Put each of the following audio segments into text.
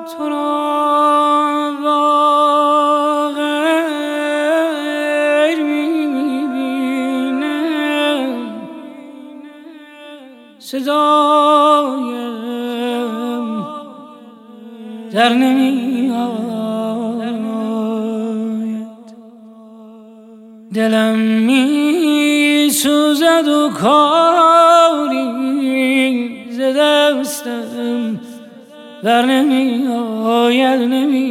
تو را با غیر میبینم، صدایم در نمیآید، دلم میسوزد و کاری ز دستم بر نمیآید،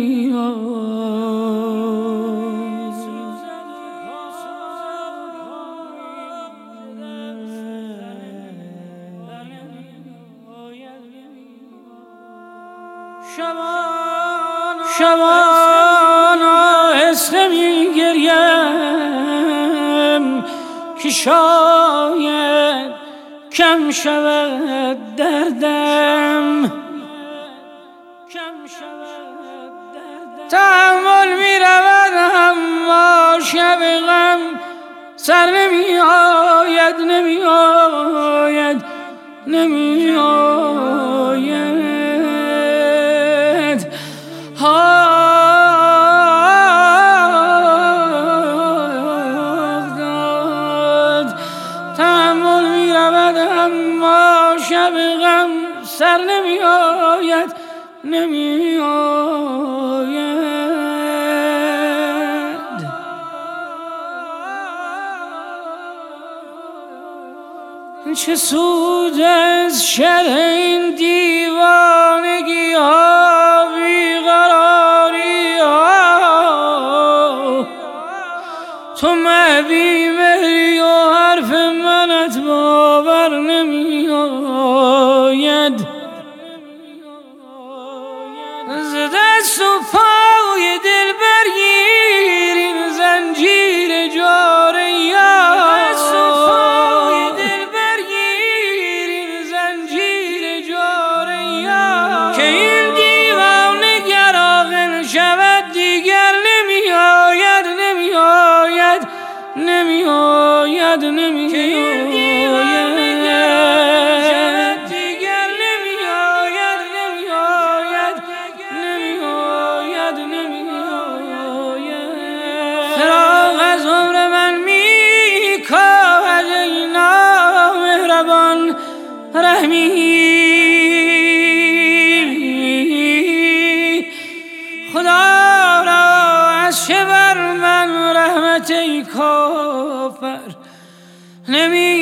شبان آهسته میگریم که شاید کم شود دردم، تحمل میرود اما شب غم سر نمیآید، نمیآید، نمیآید. تحمل میرود اما شب غم سر نمیآید، نمیآید. چه سود از شر این دیوانگی ها، بیقراری ها، تو محبی مهری و حرف منت باور نمیآید. ز دست و پای دل برگیر این زنجیر جاره یار، که این دیوانه گر عاقل شود دیگر نمیآید، نمیآید، نمیآید، نمیآید، دیگر نمیآید، نمیآید، نمیآید، نمیآید. فراق از عمر من میکاهد ای نامهربان رحمی، خدا را از چه بر من رحمت ای کافر نمی